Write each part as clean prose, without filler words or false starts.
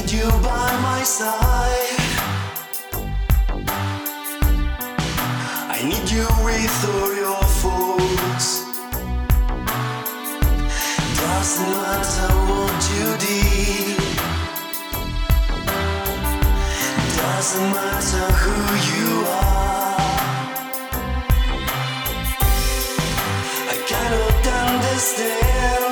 need you by my side. I need you with all your faults. Doesn't matter what you did. Doesn't matter who you are. I cannot understand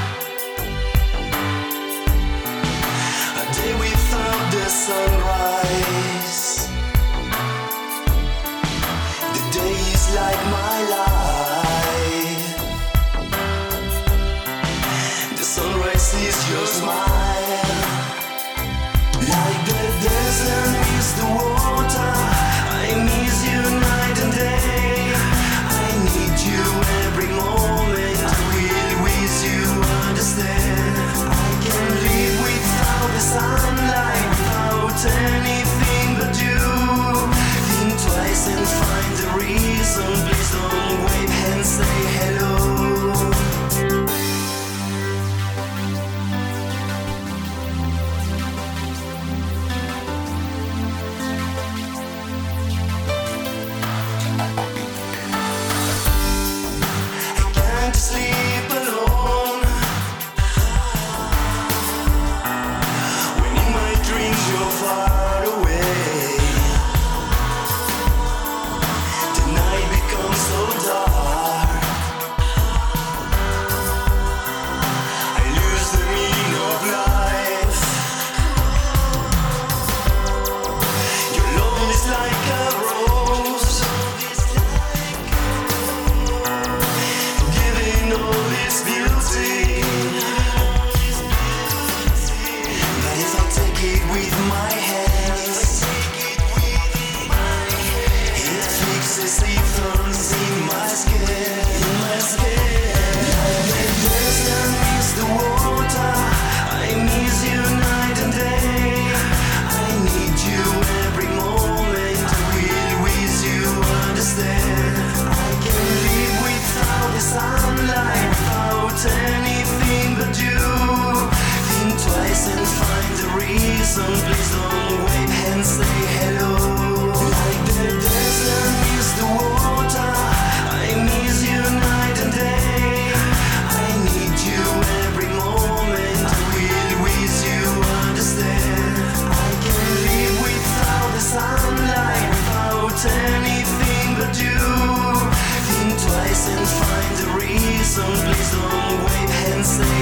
a day without the sunrise. The day is like my life. The sunrise is your smile. Like the desert miss the water, I miss you night and day. I need you every moment, I will with you understand. I can live without the sunlight, without anything but you. Think twice and find the reason, please don't wave and say hello. Sleep alone when in my dreams you're far away. The night becomes so dark. I lose the meaning of life. Your love is like a rose, all this beauty. But if I take it with my hands, it fixes the thorns in my skin. Like the desert miss the water, I miss you night and day. I need you every moment, I will with you understand. I can live without the sunlight, without anything but you. Think twice and find the reason, please don't wave and say hello. Like the desert miss the water, I miss you night and day. I need you every moment, I will with you understand. I can live without the sunlight, without anything but you. Think twice and find the reason, please don't wave and say